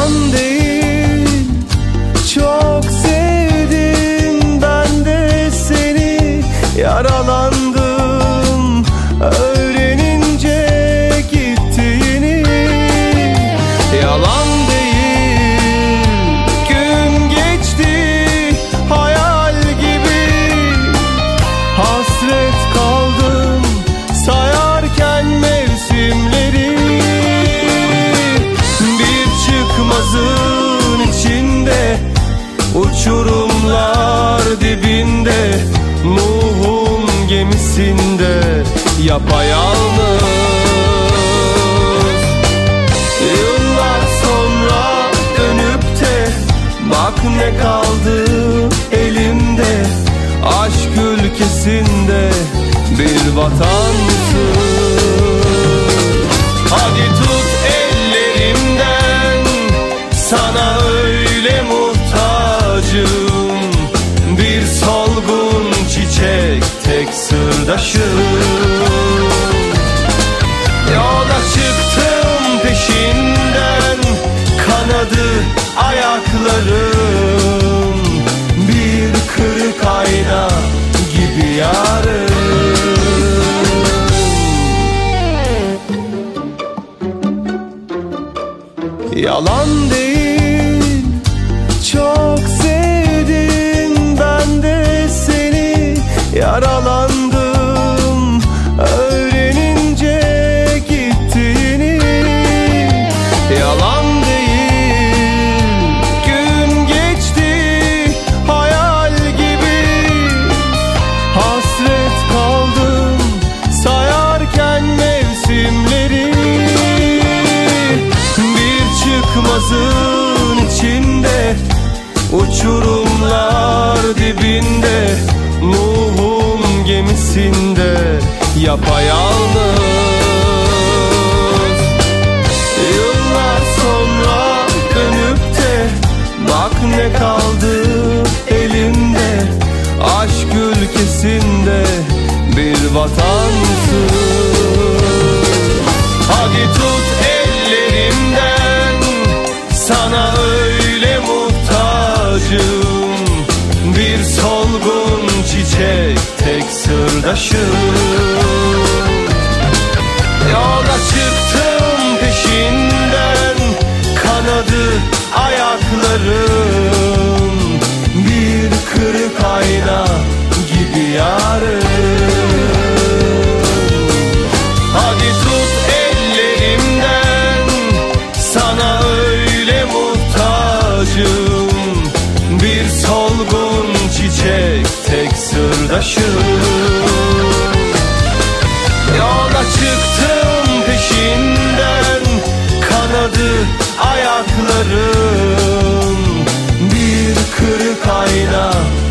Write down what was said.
Yalan değil, çok sevdim ben de seni. Yaralandım öğrenince gittiğini. Yalan değil, gün geçti hayal gibi. Hasret kaldım sayarken mevsimleri. Bir çıkmazın içinde, uçurumlar dibinde, Nuh'un gemisinde yapayalnız. Yıllar sonra dönüp de bak ne kaldı elimde. Aşk ülkesinde bir vatansın. Hadi tut ellerimden, sana öyle muhtacım. Bir solgun çiçek tek sırdaşım. Yola çıktım peşinden, kanadı ayaklarım. Bir kırık ayna gibi yarım. Yalan değil, çok sevdim ben de seni. Yaralandım öğrenince gittiğini. Yalan değil, gün geçti hayal gibi. Hasret kaldım sayarken mevsimleri. Bir çıkmazın içinde, uçurumlar dibinde, Nuh'un gemisinde yapayalnız. Yıllar sonra dönüp de bak ne kaldı elimde. Aşk ülkesinde bir vatansın. Hadi tut ellerimden, sana öyle muhtacım. Bir solgun çiçek tek sırdaşım. Yola çıktım peşinden, kanadı ayaklarım. Bir kırık ayna gibi yarım. Hadi tut ellerimden, sana öyle muhtacım. Bir solgun çiçek tek sırdaşım. Yola çıktım peşinden, kanadı ayaklarım. Bir kırık ayna